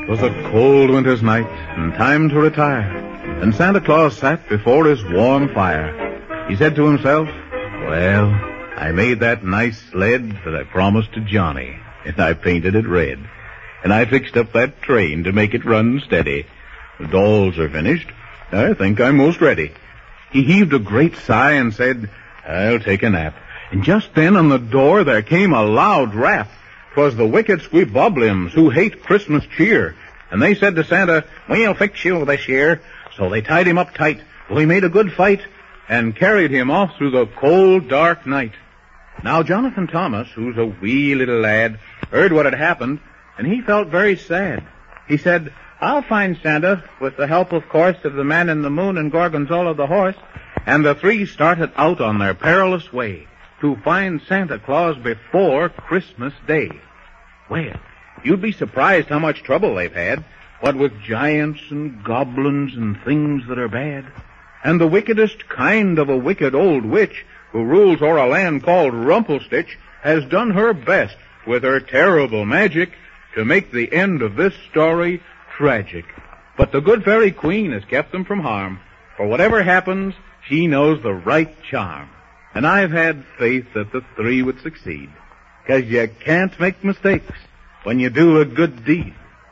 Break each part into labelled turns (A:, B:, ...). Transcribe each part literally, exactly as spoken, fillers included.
A: 'Twas a cold winter's night, and time to retire, and Santa Claus sat before his warm fire. He said to himself, "Well, I made that nice sled that I promised to Johnny, and I painted it red. And I fixed up that train to make it run steady. The dolls are finished. I think I'm most ready." He heaved a great sigh and said, "I'll take a nap." And just then on the door there came a loud rap. 'Twas the wicked Squeebobliums, who hate Christmas cheer. And they said to Santa, "We'll fix you this year." So they tied him up tight, though he made a good fight, and carried him off through the cold, dark night. Now Jonathan Thomas, who's a wee little lad, heard what had happened, and he felt very sad. He said, "I'll find Santa, with the help, of course, of the Man in the Moon and Gorgonzola the horse." And the three started out on their perilous way to find Santa Claus before Christmas Day. Well, you'd be surprised how much trouble they've had, what with giants and goblins and things that are bad. And the wickedest kind of a wicked old witch, who rules o'er a land called Rumplestitch, has done her best with her terrible magic to make the end of this story tragic. But the good fairy queen has kept them from harm, for whatever happens, she knows the right charm. And I've had faith that the three would succeed, 'cause you can't make mistakes when you do a good deed.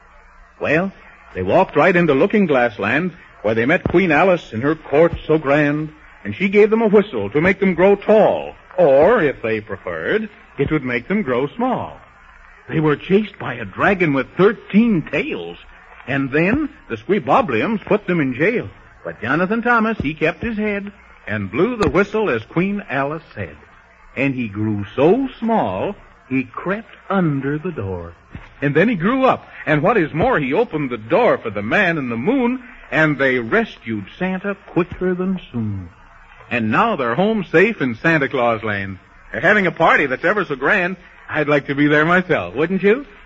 A: Well, they walked right into Looking-Glass Land, where they met Queen Alice in her court so grand, and she gave them a whistle to make them grow tall, or, if they preferred, it would make them grow small. They were chased by a dragon with thirteen tails, and then the Squeebobliums put them in jail. But Jonathan Thomas, he kept his head and blew the whistle as Queen Alice said. And he grew so small, he crept under the door. And then he grew up, and what is more, he opened the door for the Man in the Moon, and they rescued Santa quicker than soon. And now they're home safe in Santa Claus Land. They're having a party that's ever so grand. I'd like to be there myself, wouldn't you?